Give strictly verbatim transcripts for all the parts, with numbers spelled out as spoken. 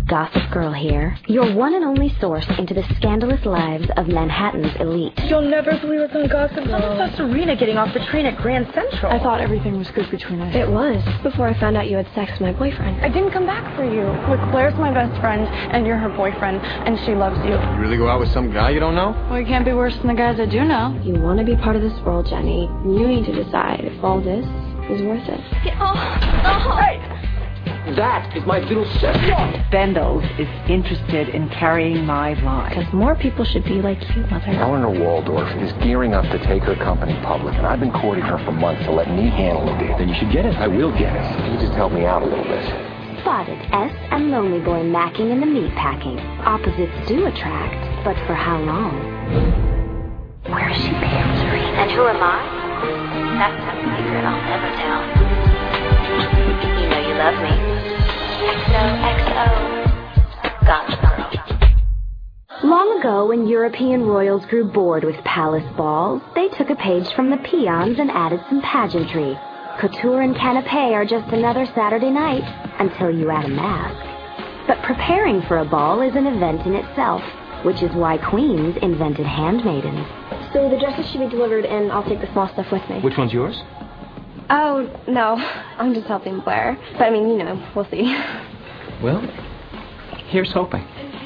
Gossip Girl here, your one and only source into the scandalous lives of Manhattan's elite. You'll never believe what's on Gossip Girl. How about Serena getting off the train at Grand Central? I thought everything was good between us. It was, before I found out you had sex with my boyfriend. I didn't come back for you. Look, Blair's my best friend, and you're her boyfriend, and she loves you. You really go out with some guy you don't know? Well, you can't be worse than the guys I do know. You want to be part of this world, Jenny. You need to decide if all this is worth it. Oh, oh. Hey! That is my little sister. Bendel's is interested in carrying my line. Because more people should be like you, Mother. Eleanor Waldorf is gearing up to take her company public, and I've been courting her for months to let me handle the deal. Then you should get it. I will get it. Can you just help me out a little bit? Spotted S and Lonely Boy macking in the meat packing. Opposites do attract, but for how long? Where is she paying Serena? And who am I? That's a secret I'll never tell. You know you love me. X O X O. Gossip Girl. Long ago, when European royals grew bored with palace balls, they took a page from the peons and added some pageantry. Couture and canapé are just another Saturday night, until you add a mask. But preparing for a ball is an event in itself, which is why queens invented handmaidens. So the dresses should be delivered, and I'll take the small stuff with me. Which one's yours? Oh, no. I'm just helping Blair. But, I mean, you know, we'll see. Well, here's hoping.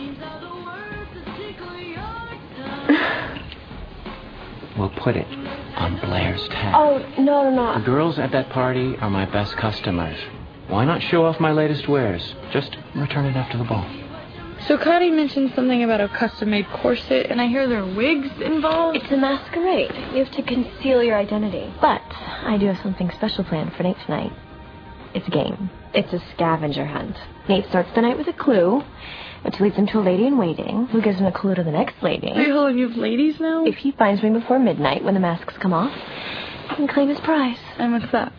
We'll put it on Blair's tab. Oh, no, no, no. The girls at that party are my best customers. Why not show off my latest wares? Just return it after the ball. So Cotty mentioned something about a custom-made corset, and I hear there are wigs involved. It's a masquerade. You have to conceal your identity. But I do have something special planned for Nate tonight. It's a game. It's a scavenger hunt. Nate starts the night with a clue, which leads him to a lady in waiting, who gives him a clue to the next lady. Wait, hold on, you have ladies now? If he finds me before midnight when the masks come off, he can claim his prize. And what's that?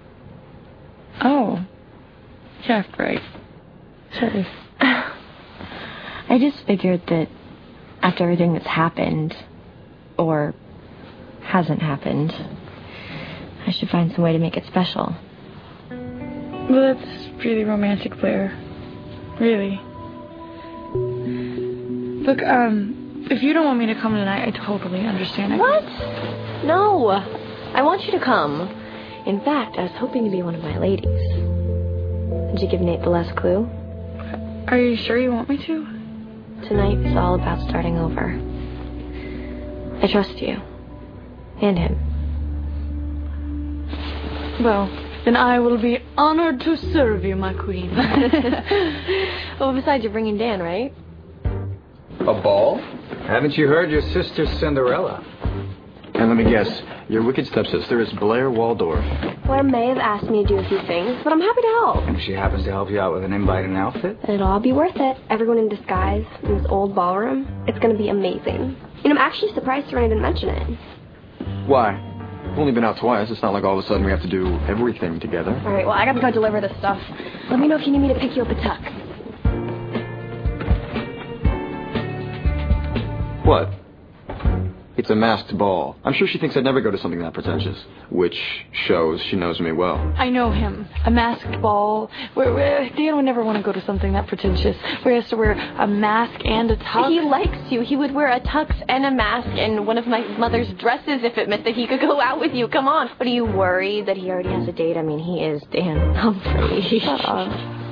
Oh. Yeah, right. Sure. I just figured that after everything that's happened, or hasn't happened, I should find some way to make it special. Well, that's really romantic, Blair. Really. Look, um, if you don't want me to come tonight, I totally understand. I What? No. I want you to come. In fact, I was hoping to be one of my ladies. Did you give Nate the last clue? Are you sure you want me to? Tonight is all about starting over. I trust you. And him. Well, then I will be honored to serve you, my queen. Well, besides, you're bringing Dan, right? A ball? Haven't you heard your sister's Cinderella? And let me guess, your wicked stepsister is Blair Waldorf. Blair may have asked me to do a few things, but I'm happy to help. And if she happens to help you out with an invite and outfit? It'll all be worth it. Everyone in disguise in this old ballroom. It's going to be amazing. You know, I'm actually surprised Serena didn't mention it. Why? We've only been out twice. It's not like all of a sudden we have to do everything together. All right, well, I got to go deliver this stuff. Let me know if you need me to pick you up a tuck. What? It's a masked ball. I'm sure she thinks I'd never go to something that pretentious. Which shows she knows me well. I know him. A masked ball. Where, where Dan would never want to go to something that pretentious, where he has to wear a mask and a tux. He likes you. He would wear a tux and a mask and one of my mother's dresses if it meant that he could go out with you. Come on. But are you worried that he already has a date? I mean, he is Dan Humphrey. Shut up.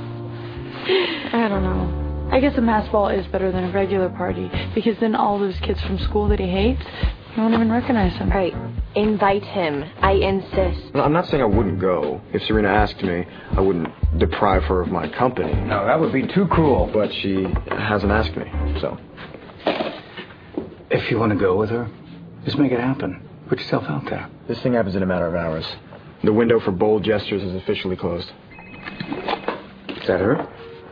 I don't know. I guess a masked ball is better than a regular party, because then all those kids from school that he hates, he won't even recognize him. Right. Invite him. I insist. No, I'm not saying I wouldn't go. If Serena asked me, I wouldn't deprive her of my company. No, that would be too cruel. But she hasn't asked me, so. If you want to go with her, just make it happen. Put yourself out there. This thing happens in a matter of hours. The window for bold gestures is officially closed. Is that her?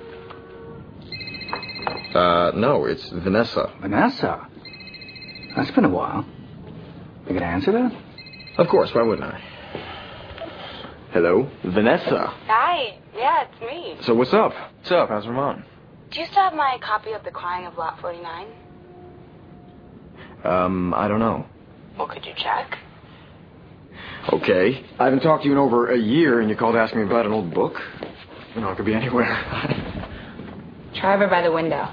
Uh, no, it's Vanessa. Vanessa? That's been a while. You gonna answer that? Of course, why wouldn't I? Hello? Vanessa. Hi. Yeah, it's me. So what's up? What's up? How's Ramon? Do you still have my copy of The Crying of Lot forty-nine? Um, I don't know. Well, could you check? Okay. I haven't talked to you in over a year, and you called to ask me about an old book? You know, it could be anywhere. Try over by the window.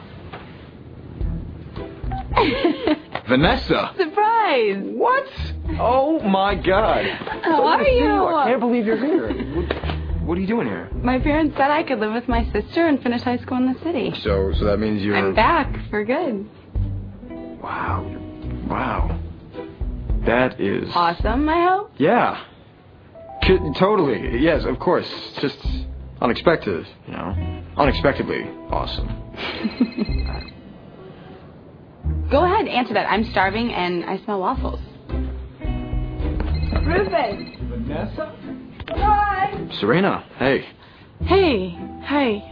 Vanessa! Surprise! What? Oh my God! How are you? I can't believe you're here. What, what are you doing here? My parents said I could live with my sister and finish high school in the city. So, so that means you're... I'm back for good. Wow. Wow. That is... Awesome, I hope? Yeah. C- totally. Yes, of course. It's just unexpected, you know? Unexpectedly awesome. Go ahead, answer that. I'm starving and I smell waffles. Rufus! Vanessa? Hi! Serena, hey. Hey, hey.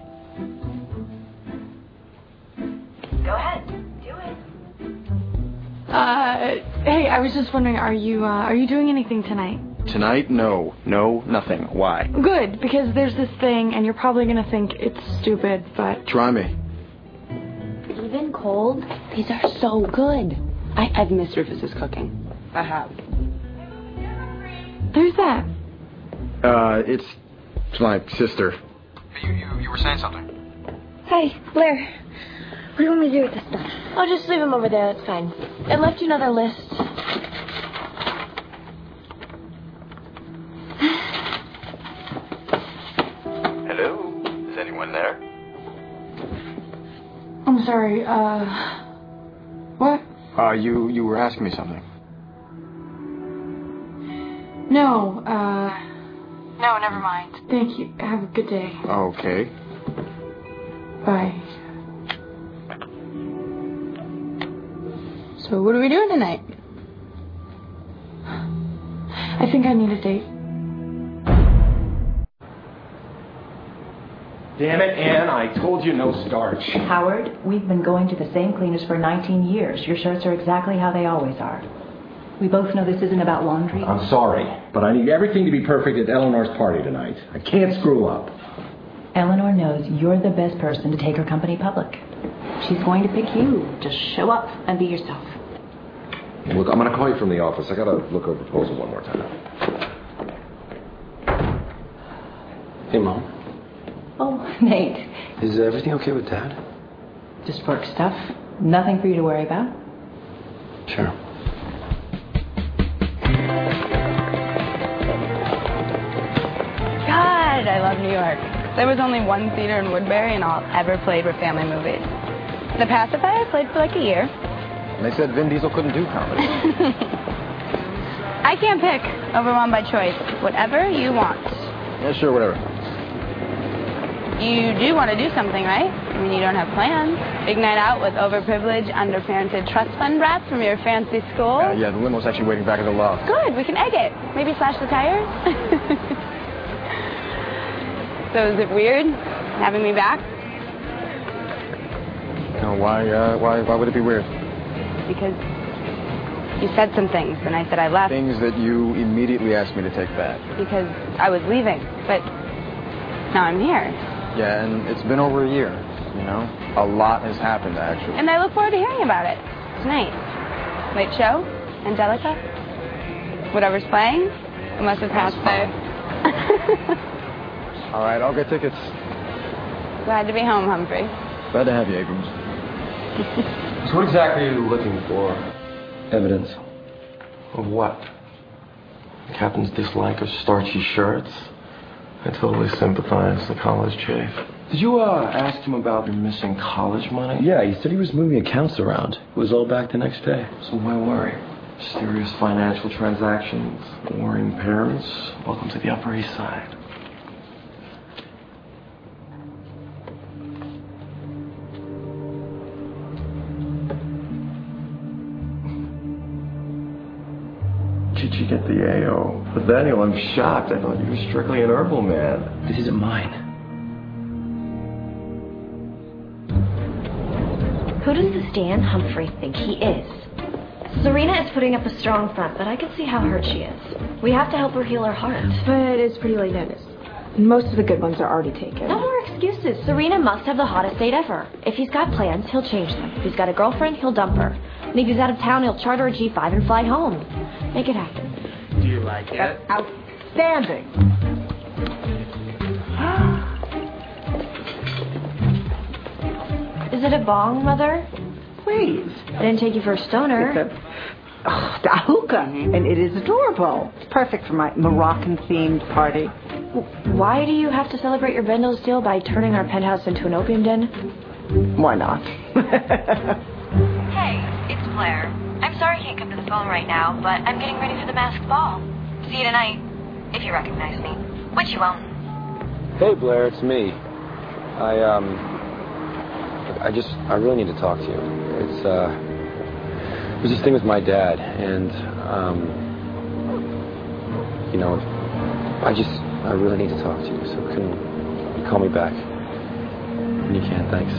Go ahead. Do it. Uh, hey, I was just wondering, are you, uh, are you doing anything tonight? Tonight? No. No, nothing. Why? Good, because there's this thing, and you're probably gonna think it's stupid, but... Try me. Even cold, these are so good. I, I've missed Rufus's cooking. I have. There's that. Uh, it's, it's my sister. You, you, you were saying something. Hey, Blair. What do you want me to do with this stuff? Oh, just leave him over there. That's fine. I left you another list. Hello? Is anyone there? I'm sorry, uh... What? Uh, you, you were asking me something. No, uh... No, never mind. Thank you. Have a good day. Okay. Bye. So what are we doing tonight? I think I need a date. Damn it, Ann, I told you no starch. Howard, we've been going to the same cleaners for nineteen years. Your shirts are exactly how they always are. We both know this isn't about laundry. I'm sorry, but I need everything to be perfect at Eleanor's party tonight. I can't screw up. Eleanor knows you're the best person to take her company public. She's going to pick you. Just show up and be yourself. Look, I'm going to call you from the office. I got to look over the proposal one more time. Hey, Mom. Oh, Nate. Is everything okay with Dad? Just work stuff. Nothing for you to worry about. Sure. God, I love New York. There was only one theater in Woodbury and all it ever played were family movies. The Pacifier played for like a year. And they said Vin Diesel couldn't do comedy. I can't pick. Overwhelmed by choice. Whatever you want. Yeah, sure, whatever. You do want to do something, right? I mean, you don't have plans. Big night out with overprivileged, underparented trust fund brats from your fancy school? Uh, yeah, the limo's actually waiting back at the loft. Good, we can egg it. Maybe slash the tires? So is it weird having me back? No, why, uh, why, why would it be weird? Because you said some things, and I said I left. Things that you immediately asked me to take back. Because I was leaving, but now I'm here. Yeah, and it's been over a year, you know? A lot has happened, actually. And I look forward to hearing about it. Tonight. Late show? Angelica? Whatever's playing? I must have passed there. All right, I'll get tickets. Glad to be home, Humphrey. Glad to have you, Abrams. So what exactly are you looking for? Evidence. Of what? The captain's dislike of starchy shirts? I totally sympathize with the college chafe. Did you, uh, ask him about your missing college money? Yeah, he said he was moving accounts around. It was all back the next day. So why worry? Mysterious financial transactions, warring parents. Welcome to the Upper East Side. Did you get the A O? Nathaniel, I'm shocked. I thought you were strictly an herbal man. This isn't mine. Who does this Dan Humphrey think he is? Serena is putting up a strong front, but I can see how hurt she is. We have to help her heal her heart. But it's pretty late notice. Most of the good ones are already taken. No more excuses. Serena must have the hottest date ever. If he's got plans, he'll change them. If he's got a girlfriend, he'll dump her. And if he's out of town, he'll charter a G five and fly home. Make it happen. Do you like it? That's outstanding. Is it a bong, Mother? Please. I didn't take you for a stoner. It's a, oh, a hookah, mm-hmm. and it is adorable. It's perfect for my Moroccan-themed party. Why do you have to celebrate your Bendel's deal by turning our penthouse into an opium den? Why not? Hey, it's Blair. I'm sorry I can't come to the phone right now, but I'm getting ready for the masked ball. See you tonight, if you recognize me, which you won't. Hey, Blair, it's me. I, um... I just... I really need to talk to you. It's, uh... There's this thing with my dad, and, um... You know, I just... I really need to talk to you, so can you call me back? When you can, thanks.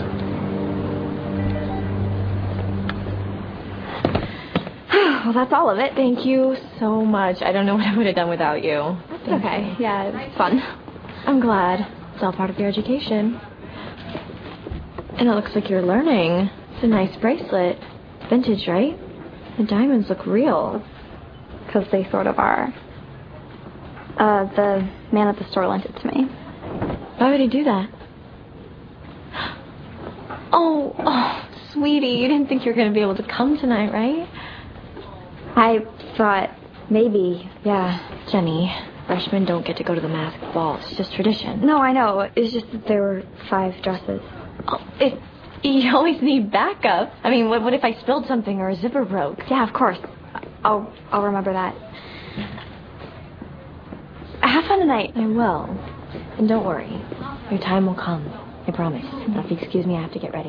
Well, that's all of it. Thank you so much. I don't know what I would have done without you. That's okay. Yeah, it was fun. I'm glad. It's all part of your education. And it looks like you're learning. It's a nice bracelet. Vintage, right? The diamonds look real. Because they sort of are. Uh, the man at the store lent it to me. Why would he do that? Oh, oh, sweetie, you didn't think you were going to be able to come tonight, right? I thought maybe. Yeah, Jenny, freshmen don't get to go to the masked ball. It's just tradition. No, I know. It's just that there were five dresses. Oh, it, you always need backup. I mean, what, what if I spilled something or a zipper broke? Yeah, of course. I'll, I'll remember that. Have fun tonight. I will. And don't worry. Your time will come. I promise. Now, if you excuse me, I have to get ready.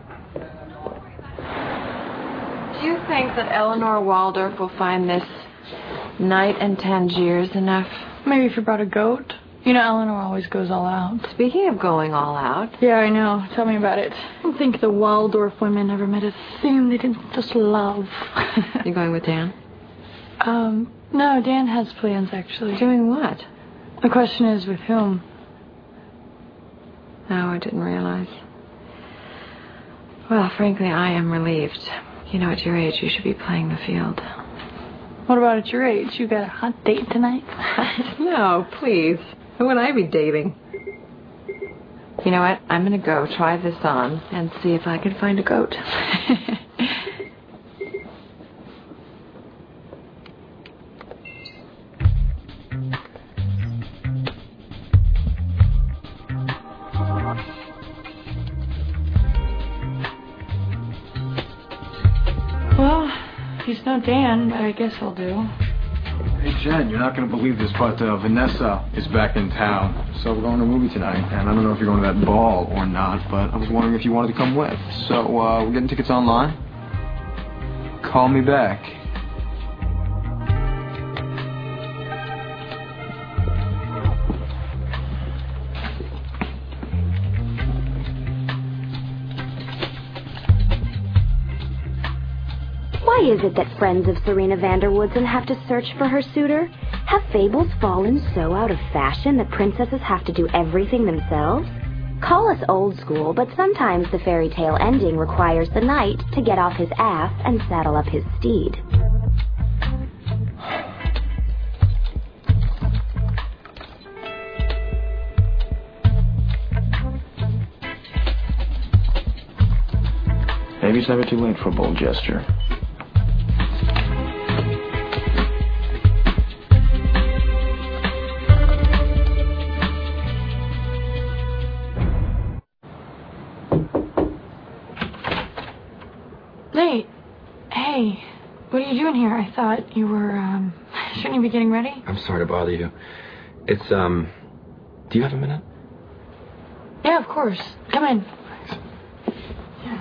Do you think that Eleanor Waldorf will find this night and Tangiers enough? Maybe if you brought a goat. You know, Eleanor always goes all out. Speaking of going all out. Yeah, I know. Tell me about it. I don't think the Waldorf women ever met a thing they didn't just love. You going with Dan? Um, no, Dan has plans, actually. Doing what? The question is, with whom? No, I didn't realize. Well, frankly, I am relieved. You know, at your age, you should be playing the field. What about at your age? You got a hot date tonight? No, please. Who would I be dating? You know what? I'm going to go try this on and see if I can find a goat. Well, he's no Dan, but I guess I'll do. Hey, Jen, you're not going to believe this, but uh, Vanessa is back in town. So we're going to a movie tonight, and I don't know if you're going to that ball or not, but I was wondering if you wanted to come with. So uh, we're getting tickets online. Call me back. Why is it that friends of Serena van der Woodsen have to search for her suitor? Have fables fallen so out of fashion that princesses have to do everything themselves? Call us old school, but sometimes the fairy tale ending requires the knight to get off his ass and saddle up his steed. Maybe it's never too late for a bold gesture. Nate, hey, what are you doing here? I thought you were, um, shouldn't you be getting ready? I'm sorry to bother you. It's, um, do you have a minute? Yeah, of course. Come in. Thanks. Yeah.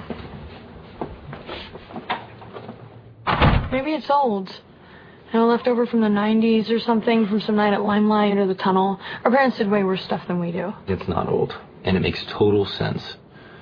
Maybe it's old. You know, left over from the nineties or something, from some night at Limelight or the Tunnel. Our parents did way worse stuff than we do. It's not old, and it makes total sense.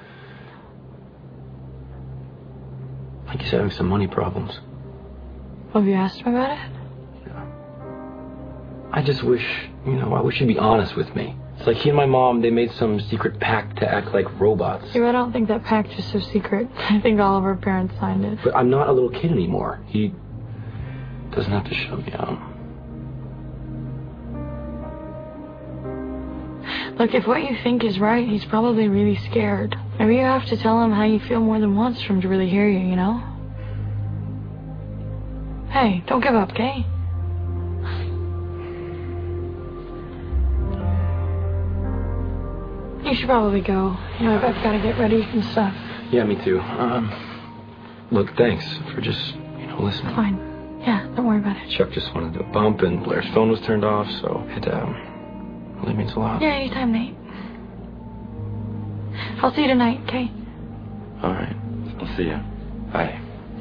I think he's having some money problems. Have you asked him about it? Yeah. I just wish, you know, I wish he'd be honest with me. It's like he and my mom, they made some secret pact to act like robots. Yeah, I don't think that pact is so secret. I think all of our parents signed it. But I'm not a little kid anymore. He doesn't have to shut me out. Look, if what you think is right, he's probably really scared. Maybe you have to tell him how you feel more than once for him to really hear you, you know? Hey, don't give up, okay? You should probably go. You know, I've, I've got to get ready and stuff. Yeah, me too. Um, look, thanks for just, you know, listening. Fine. Yeah, don't worry about it. Chuck just wanted to bump, and Blair's phone was turned off, so it um, really means a lot. Yeah, anytime, Nate. I'll see you tonight, okay? All right. I'll see you. Bye.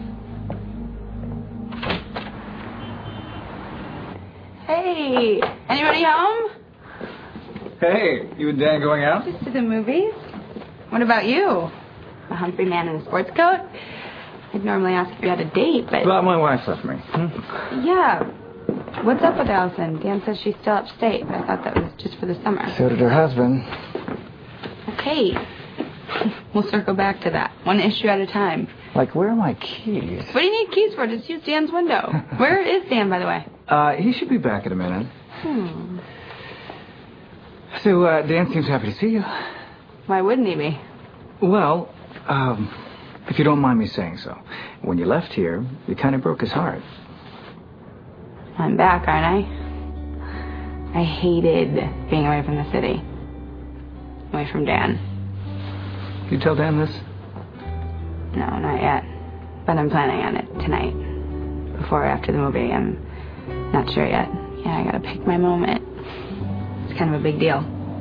Hey, anybody home? Hey, you and Dan going out? Just to the movies. What about you? A Humphrey man in a sports coat? I'd normally ask if you had a date, but... Well, my wife left me. Hmm? Yeah. What's up with Allison? Dan says she's still upstate, but I thought that was just for the summer. So did her husband. Okay. We'll circle back to that. One issue at a time. Like, where are my keys? What do you need keys for? Just use Dan's window. Where is Dan, by the way? Uh, he should be back in a minute. Hmm. So, uh, Dan seems happy to see you. Why wouldn't he be? Well, um, if you don't mind me saying so, when you left here, you kind of broke his heart. I'm back, aren't I? I hated being away from the city. Away from Dan. You tell Dan this? No, not yet. But I'm planning on it tonight. Before or after the movie. I'm not sure yet. Yeah, I gotta pick my moment. It's kind of a big deal.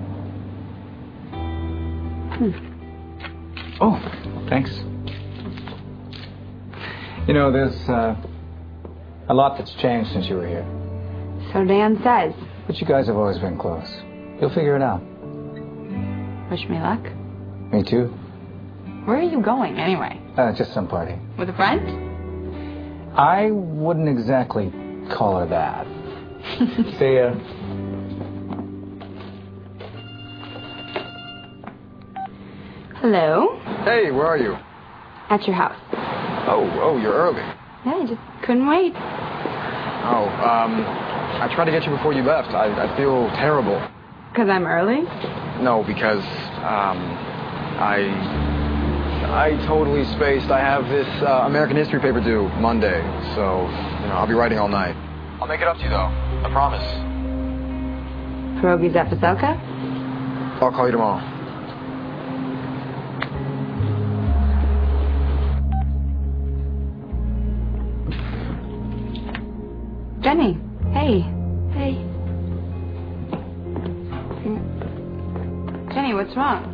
Hmm. Oh, thanks. You know, there's uh, a lot that's changed since you were here. So Dan says. But you guys have always been close. You'll figure it out. Wish me luck. Me too. Where are you going, anyway? Uh, just some party. With a friend? I wouldn't exactly call her that. See ya. Hello? Hey, where are you? At your house. Oh, oh, you're early. Yeah, I just couldn't wait. Oh, um, I tried to get you before you left. I, I feel terrible. Because I'm early? No, because, um, I... I totally spaced. I have this uh, American history paper due Monday, so, you know, I'll be writing all night. I'll make it up to you, though. I promise. Pierogies at Veselka? I'll call you tomorrow. Jenny. Hey. Hey. Jenny, what's wrong?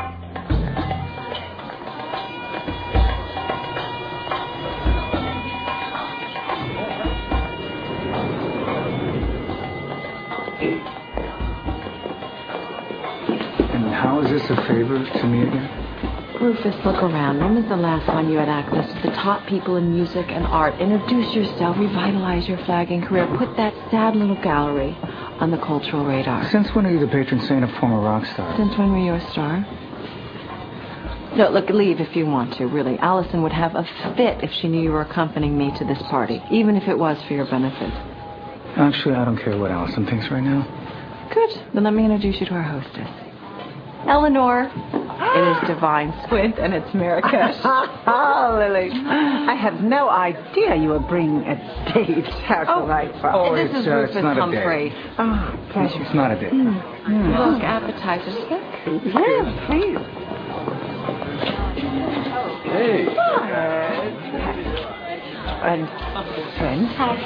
And how is this a favor to me again? Rufus, look around. When was the last time you had access to the top people in music and art? Introduce yourself, revitalize your flagging career, put that sad little gallery on the cultural radar. Since when are you the patron saint of former rock stars? Since when were you a star? No, look, leave if you want to, really. Allison would have a fit if she knew you were accompanying me to this party, even if it was for your benefit. Actually, I don't care what Allison thinks right now. Good. Then let me introduce you to our hostess. Eleanor. It is Divine Squint, and it's Marrakesh. Oh, Lily. I had no idea you were bringing a date. How Oh, delightful. Oh, this it's, is uh, Rufus it's not a Humphrey. date. Oh, pleasure. It's not a date. Mm. Look, appetizers. Yes, please. Hey. And friends. Hi.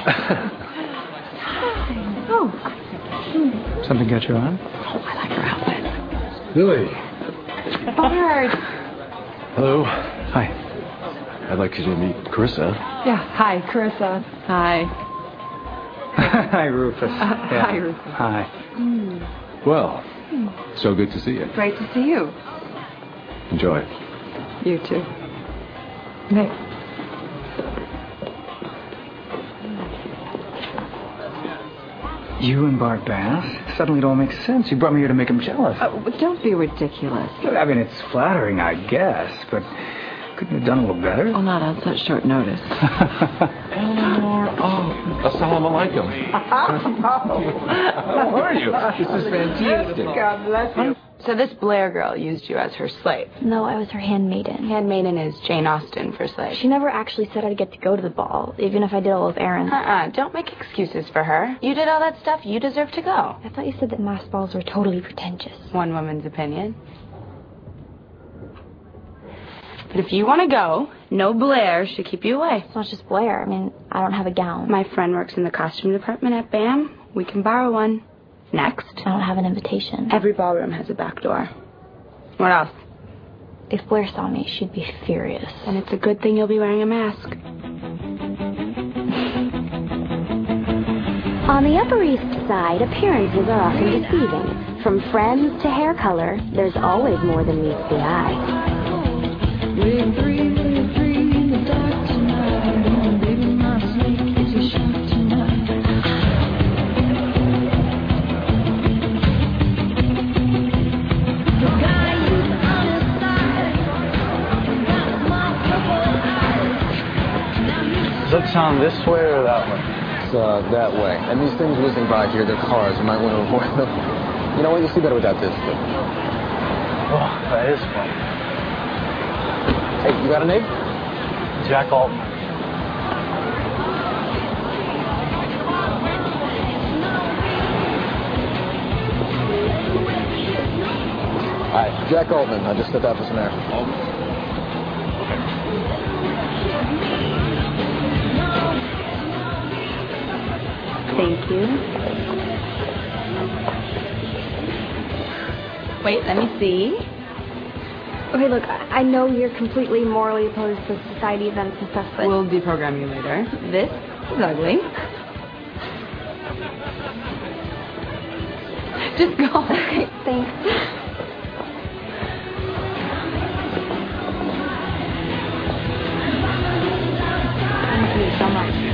Oh. Something got your eye? I like her outfit. Lily. Bard. Hello. Hi. I'd like you to meet Carissa. Yeah, hi, Carissa. Hi. Hi, Rufus. Uh, Yeah. Hi, Rufus. Hi. Mm. Well, so good to see you. Great to see you. Enjoy. You too. Nick. You and Bart Bass? Suddenly it all makes sense. You brought me here to make him jealous. Oh, don't be ridiculous. I mean, it's flattering, I guess, but couldn't you have done a little better? Oh, not on such short notice. Eleanor, Oh, assalamu alaikum. How are you? This is fantastic. God bless you. So this Blair girl used you as her slave? No, I was her handmaiden. Handmaiden is Jane Austen for slave. She never actually said I'd get to go to the ball, even if I did all those errands. Uh-uh, don't make excuses for her. You did all that stuff, you deserve to go. I thought you said that mass balls were totally pretentious. One woman's opinion. But if you want to go, no Blair should keep you away. It's not just Blair. I mean, I don't have a gown. My friend works in the costume department at B A M. We can borrow one. Next. I don't have an invitation. Every ballroom has a back door. What else? If Blair saw me, she'd be furious. And it's a good thing you'll be wearing a mask. On the Upper East Side, appearances are often deceiving. From friends to hair color, there's always more than meets the eye. We're three, we're three in the dark tonight. Baby, my snake is a shark tonight. The guy is on his side. Got my purple eyes. Does that sound this way or that way? It's uh, that way. And these things whizzing by here, they're cars. You might want to avoid them. You know what? You'll see better without this. Oh, that is fun. Hey, you got a name? Jack Altman. Hi, Jack Altman. I just stepped out for some air. Altman? Thank you. Wait, let me see. Okay, look, I know you're completely morally opposed to society events and stuff, but... We'll deprogram you later. This is ugly. Just go. Okay, thanks. Thank you so much.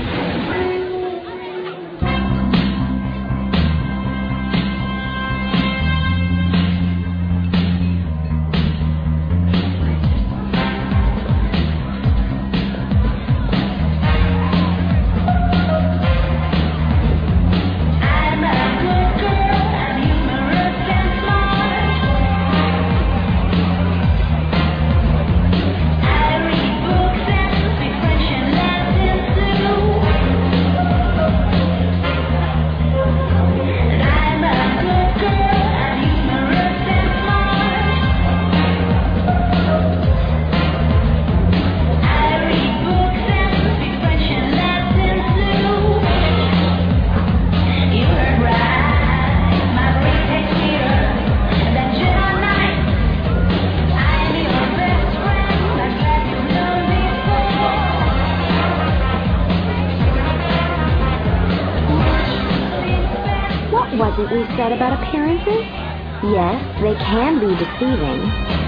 Wasn't we said about appearances? Yes, they can be deceiving.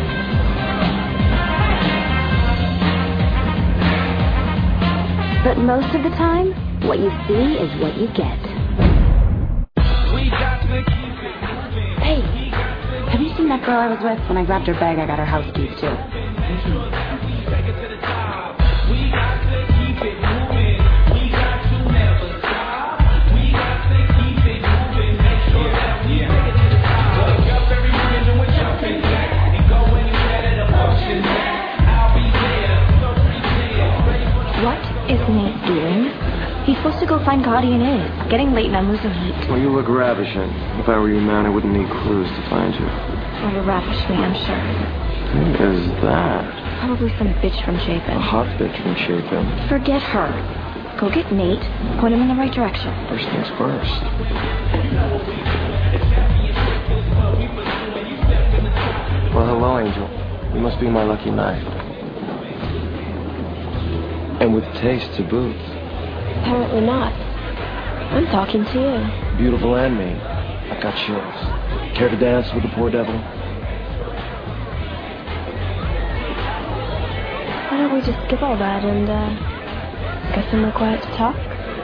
But most of the time, what you see is what you get. Hey, have you seen that girl I was with? When I grabbed her bag, I got her house keys, too. Is Nate doing? He's supposed to go find Guardian is. Getting late and I'm losing heat. Well, you look ravishing. If I were your man, I wouldn't need clues to find you. Oh, you ravish me, I'm sure. Who is that? Probably some bitch from Chapin. A hot bitch from Chapin. Forget her. Go get Nate. Point him in the right direction. First things first. Well, hello, Angel. You must be my lucky night. And with taste to boot. Apparently not. I'm talking to you. Beautiful and me. I got chills. Care to dance with the poor devil? Why don't we just skip all that and, uh, get somewhere quiet to talk?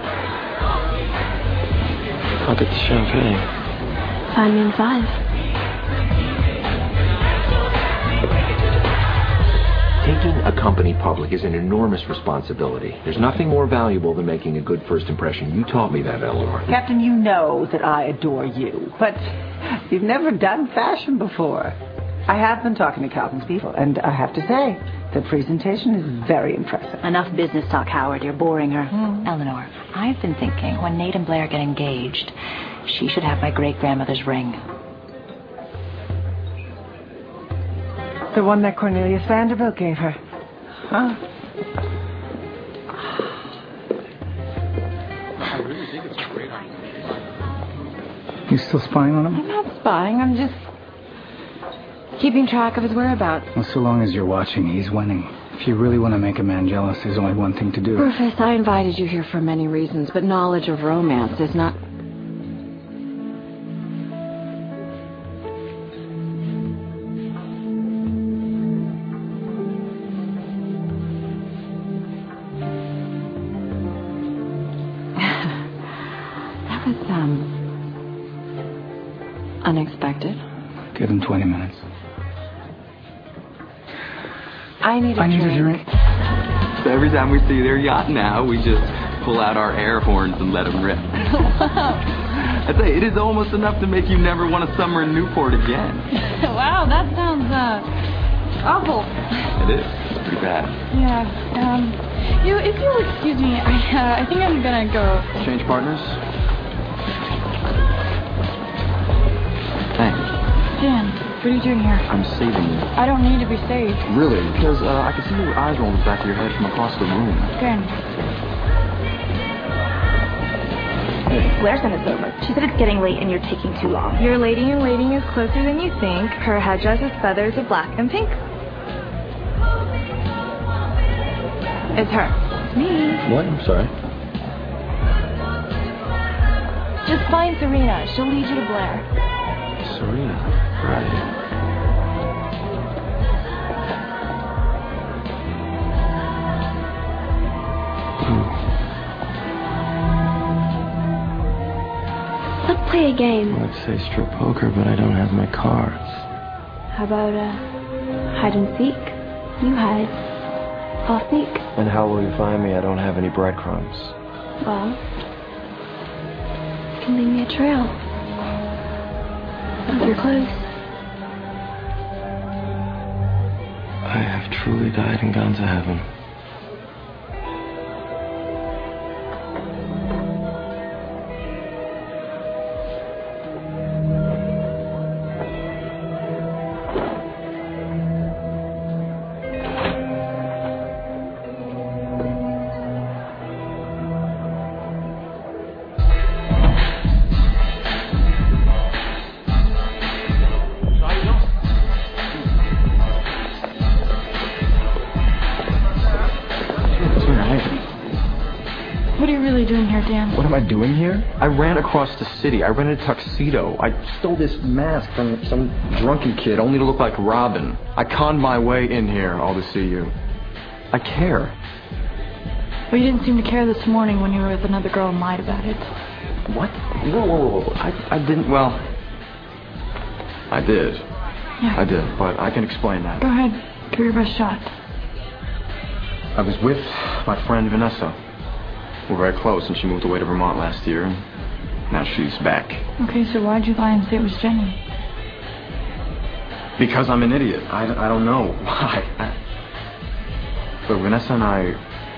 I'll get the champagne. Find me in five. Take Making a company public is an enormous responsibility. There's nothing more valuable than making a good first impression. You taught me that, Eleanor. Captain, you know that I adore you, but you've never done fashion before. I have been talking to Calvin's people, and I have to say, the presentation is very impressive. Enough business talk, Howard. You're boring her. Mm. Eleanor, I've been thinking when Nate and Blair get engaged, she should have my great-grandmother's ring. The one that Cornelius Vanderbilt gave her. Huh? I really think it's a great idea. You still spying on him? I'm not spying. I'm just keeping track of his whereabouts. Well, so long as you're watching, he's winning. If you really want to make a man jealous, there's only one thing to do. Rufus, I invited you here for many reasons, but knowledge of romance is not... that was, um... unexpected. Give him twenty minutes. I need a I need drink. a drink. So every time we see their yacht now, we just pull out our air horns and let them rip. I say, it is almost enough to make you never want to summer in Newport again. Wow, that sounds, uh, awful. It is. It's pretty bad. Yeah, um, you, if you'll excuse me, I, uh, I think I'm gonna go. Change partners? Thanks. Dan, what are you doing here? I'm saving you. I don't need to be saved. Really? Because uh, I can see your eyes rolling in the back of your head from across the room. Dan. Blair sent us over. She said it's getting late and you're taking too long. Your lady in waiting is closer than you think. Her headdress is feathers of black and pink. It's her. It's me. What? I'm sorry. Just find Serena. She'll lead you to Blair. Serena. Right. Let's play a game. I'd say strip poker, but I don't have my cards. How about uh, hide and seek? You hide. I'll sneak. And how will you find me? I don't have any breadcrumbs. Well, you can leave me a trail. Of your clothes. I have truly died and gone to heaven. What are you really doing here, Dan? What am I doing here? I ran across the city. I rented a tuxedo. I stole this mask from some drunken kid only to look like Robin. I conned my way in here all to see you. I care. Well, you didn't seem to care this morning when you were with another girl and lied about it. What? Whoa, whoa, whoa, whoa. I, I didn't, well... I did. Yeah. I did, but I can explain that. Go ahead. Give it your best shot. I was with my friend Vanessa. We're very close, and she moved away to Vermont last year, and now she's back. Okay, so why'd you lie and say it was Jenny? Because I'm an idiot. I, I don't know why. I, but Vanessa and I,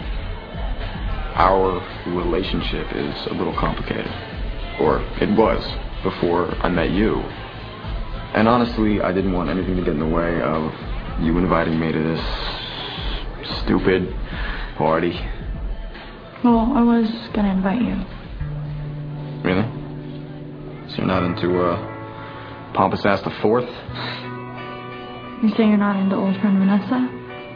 our relationship is a little complicated. Or it was before I met you. And honestly, I didn't want anything to get in the way of you inviting me to this stupid party. Well, I was gonna invite you. Really? So you're not into, uh, Pompous Ass the Fourth? You say you're not into old friend Vanessa?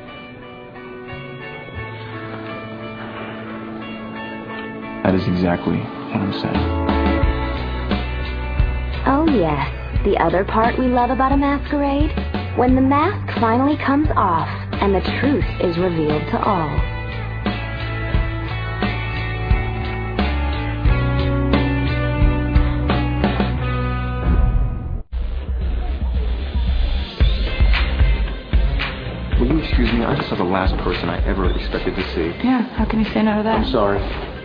That is exactly what I'm saying. Oh, yes. The other part we love about a masquerade? When the mask finally comes off and the truth is revealed to all. will you excuse me? I just saw the last person I ever expected to see. Yeah, how can you say no to that? I'm sorry.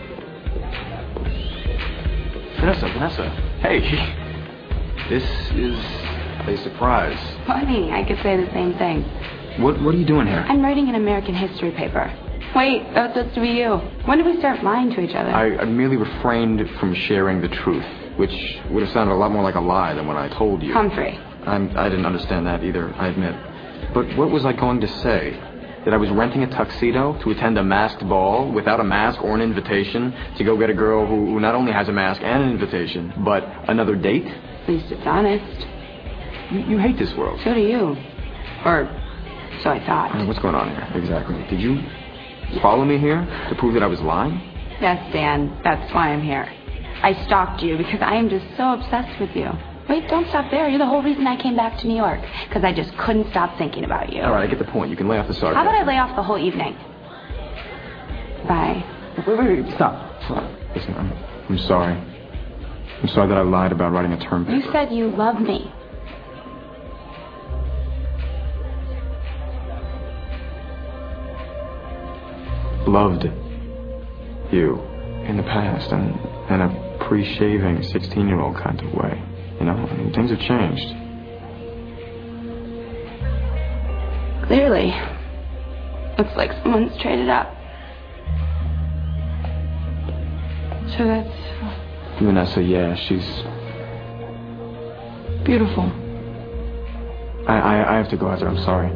Vanessa, Vanessa. Hey. This is a surprise. Funny, I could say the same thing. What What are you doing here? I'm writing an American history paper. Wait, that's supposed to be you. When did we start lying to each other? I, I merely refrained from sharing the truth, which would have sounded a lot more like a lie than what I told you. Humphrey. I'm, I didn't understand that either, I admit. But what was I going to say? That I was renting a tuxedo to attend a masked ball without a mask or an invitation to go get a girl who, who not only has a mask and an invitation, but another date? At least it's honest. You, you hate this world. So do you. Or so I thought. I mean, what's going on here, exactly? Did you follow me here to prove that I was lying? Yes, Dan. That's why I'm here. I stalked you because I am just so obsessed with you. Wait, don't stop there. You're the whole reason I came back to New York. Because I just couldn't stop thinking about you. All right, I get the point. You can lay off the sarcasm. How about I lay off the whole evening? Bye. Wait, wait, wait. Stop. Stop. Listen, I'm, I'm sorry. I'm sorry that I lied about writing a term paper. You said you love me. Loved you in the past and in a pre-shaving sixteen-year-old kind of way. You know, I mean, things have changed. Clearly. Looks like someone's traded up. So that's... Vanessa, yeah, she's... beautiful. I, I, I have to go out there, I'm sorry.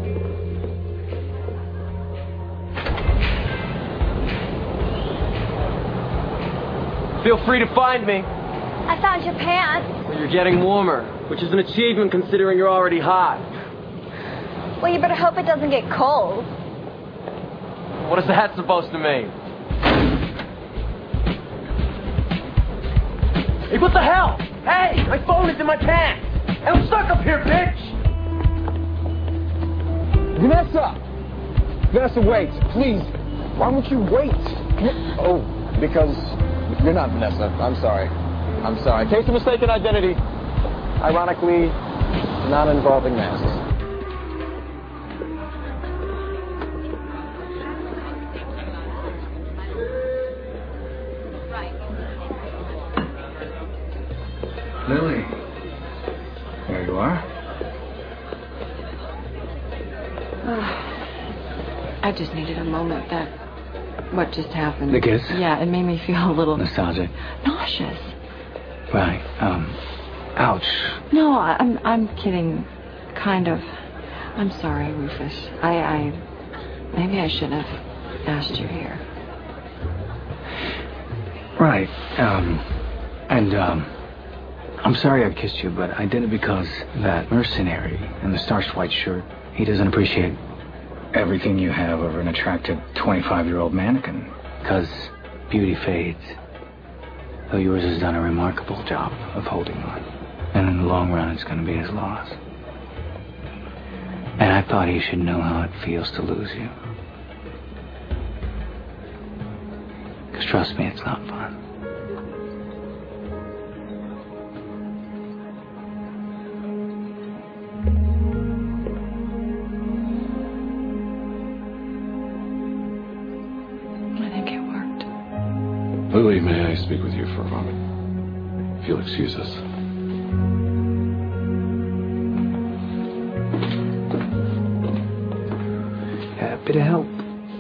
Feel free to find me. I found your pants. Well, you're getting warmer, which is an achievement considering you're already hot. Well, you better hope it doesn't get cold. What is that supposed to mean? Hey, what the hell? Hey, my phone is in my pants. Hey, I'm stuck up here, bitch. Vanessa! Vanessa, wait, please. Why won't you wait? Oh, because you're not Vanessa. I'm sorry. I'm sorry. Case of mistaken identity. Ironically, not involving masks. Lily. There you are. I just needed a moment. That what just happened. The kiss? Yeah, it made me feel a little nostalgic. Nauseous. Right. Um. Ouch. No, I'm I'm kidding. Kind of. I'm sorry, Rufus. I I maybe I shouldn't have asked you here. Right. Um. And um. I'm sorry I kissed you, but I did it because that mercenary in the starched white shirt, he doesn't appreciate everything you have over an attractive twenty-five-year-old mannequin. Because beauty fades. Though yours has done a remarkable job of holding on. And in the long run, it's going to be his loss. And I thought he should know how it feels to lose you. Because trust me, it's not fun. Lily, may I speak with you for a moment? If you'll excuse us. Happy to help.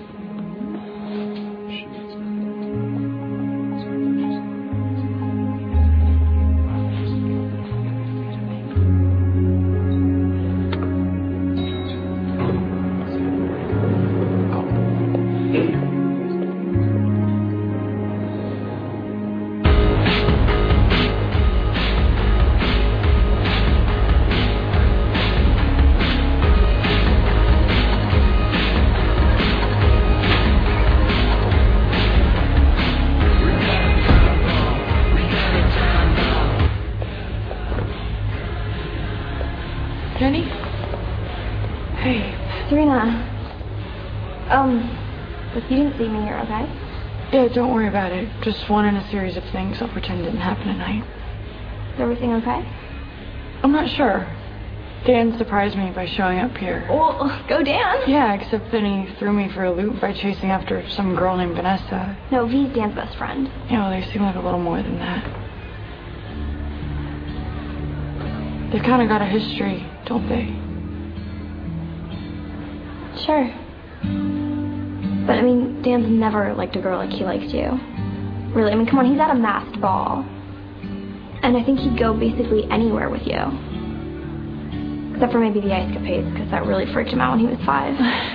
Jenny? Hey. Serena. Um, if you didn't see me here, okay? Yeah, don't worry about it. Just one in a series of things I'll pretend didn't happen tonight. Is everything okay? I'm not sure. Dan surprised me by showing up here. Well, go Dan. Yeah, except then he threw me for a loop by chasing after some girl named Vanessa. No, V's Dan's best friend. Yeah, well, they seem like a little more than that. They've kind of got a history, don't they? Sure. But, I mean, Dan's never liked a girl like he liked you. Really, I mean, come on, he's at a masked ball. And I think he'd go basically anywhere with you. Except for maybe the ice capades, because that really freaked him out when he was five.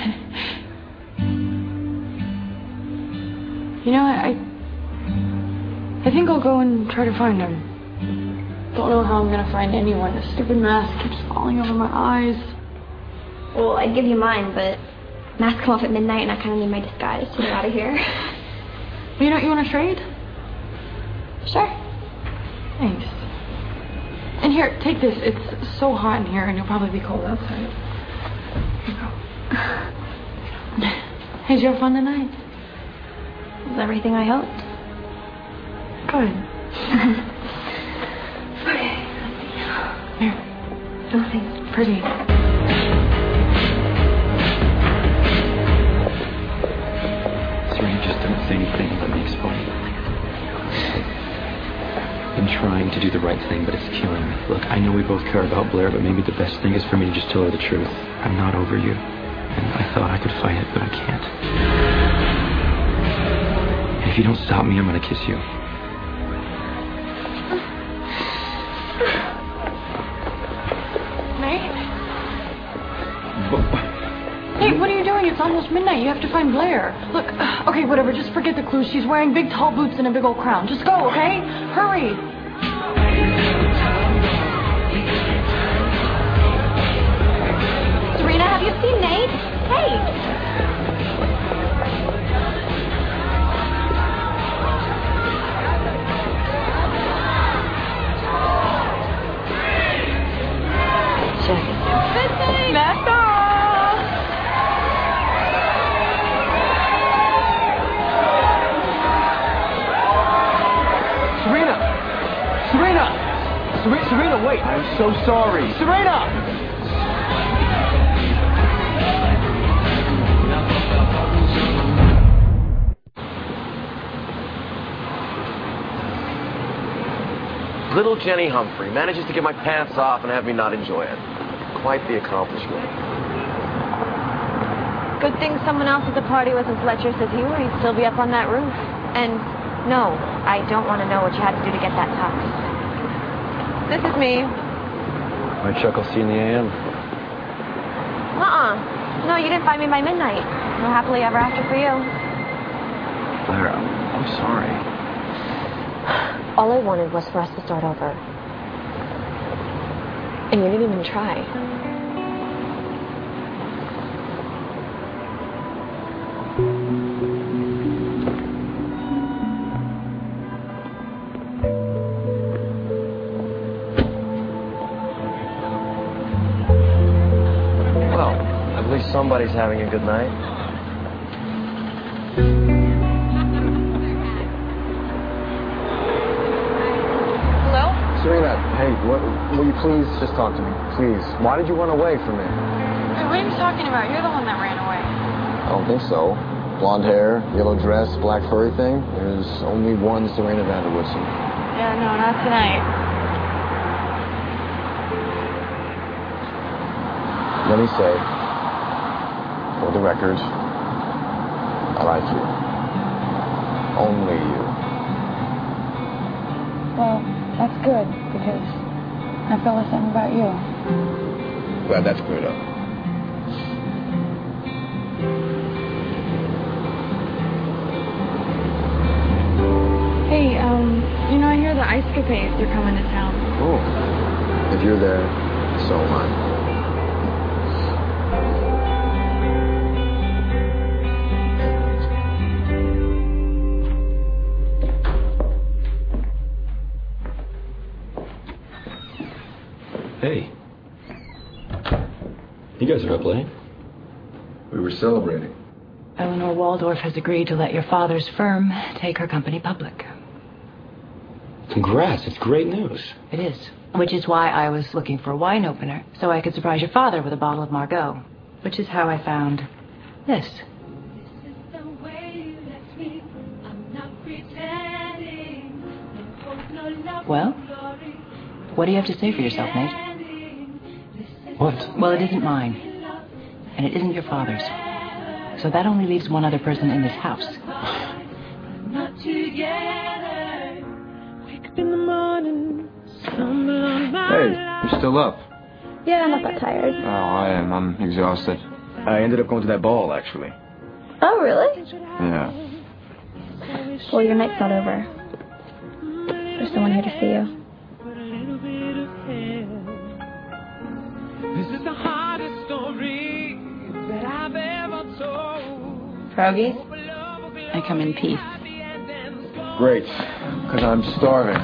You know, I... I think I'll go and try to find him. Don't know how I'm gonna find anyone. The stupid mask keeps falling over my eyes. Well, I'd give you mine, but masks come off at midnight, and I kind of need my disguise to get out of here. You know, you want to trade? Sure. Thanks. And here, take this. It's so hot in here, and you'll probably be cold outside. Here you go. Hey, did you have fun tonight? It was everything I hoped. Good. Okay. Here. Oh, thanks. Pretty. Serena just don't say anything that makes fun. I'm trying to do the right thing, but it's killing me. Look, I know we both care about Blair, but maybe the best thing is for me to just tell her the truth. I'm not over you. And I thought I could fight it, but I can't. And if you don't stop me, I'm gonna kiss you. Nate? Hey, what are you doing? It's almost midnight. You have to find Blair. Look, okay, whatever. Just forget the clues. She's wearing big tall boots and a big old crown. Just go, okay? Hurry. Serena, have you seen Nate? Hey. Serena! Serena, wait! I'm so sorry. Serena! Little Jenny Humphrey manages to get my pants off and have me not enjoy it. Quite the accomplishment. Good thing someone else at the party was as lecherous as you, or he'd still be up on that roof. And no, I don't want to know what you had to do to get that tux. This is me. All right, Chuck, I'll see you in the A M. Uh-uh. No, you didn't find me by midnight. No happily ever after for you. Blair, I'm, I'm sorry. All I wanted was for us to start over. And you didn't even try. Somebody's having a good night. Hello? Serena, hey, what, will you please just talk to me? Please. Why did you run away from me? Wait, what are you talking about? You're the one that ran away. I don't think so. Blonde hair, yellow dress, black furry thing. There's only one Serena van der Woodsen. Yeah, no, not tonight. Let me say, for the record, I like you. Only you. Well, that's good, because I feel the same about you. Glad that's cleared up. Hey, um, you know, I hear the ice capades are coming to town. Oh. If you're there, so am I. Hey. You guys are up late. We were celebrating. Eleanor Waldorf has agreed to let your father's firm take her company public. Congrats, it's great news. It is. Which is why I was looking for a wine opener, so I could surprise your father with a bottle of Margaux. Which is how I found this. Well, what do you have to say for yourself, Nate? What? Well, it isn't mine. And it isn't your father's. So that only leaves one other person in this house. Hey, you still up? Yeah, I'm not that tired. Oh, I am. I'm exhausted. I ended up going to that ball, actually. Oh, really? Yeah. Well, your night's not over. There's someone here to see you. This is the hardest story that I've ever told. Pierogies? I come in peace. Great, because I'm starving.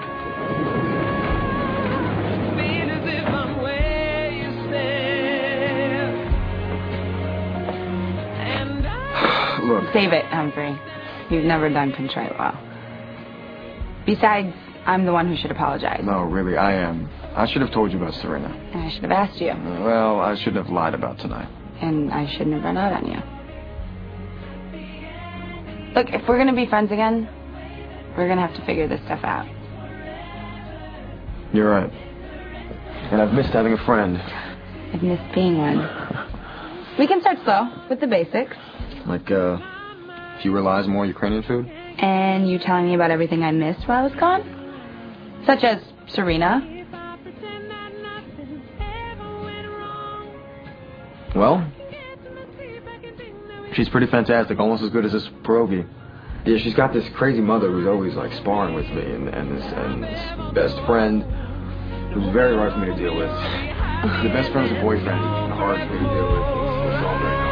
Look. Save it, Humphrey. You've never done contrite well. Besides, I'm the one who should apologize. No, really, I am. I should have told you about Serena. And I should have asked you. Well, I shouldn't have lied about tonight. And I shouldn't have run out on you. Look, if we're going to be friends again, we're going to have to figure this stuff out. You're right. And I've missed having a friend. I've missed being one. We can start slow, with the basics. Like, uh, fewer lies, more Ukrainian food? And you telling me about everything I missed while I was gone? Such as Serena. Well, she's pretty fantastic, almost as good as this pierogi. Yeah, she's got this crazy mother who's always like sparring with me, and, and, this, and this best friend who's very hard for me to deal with. The best friend's a boyfriend. Hard for me to deal with. It's, it's all very hard.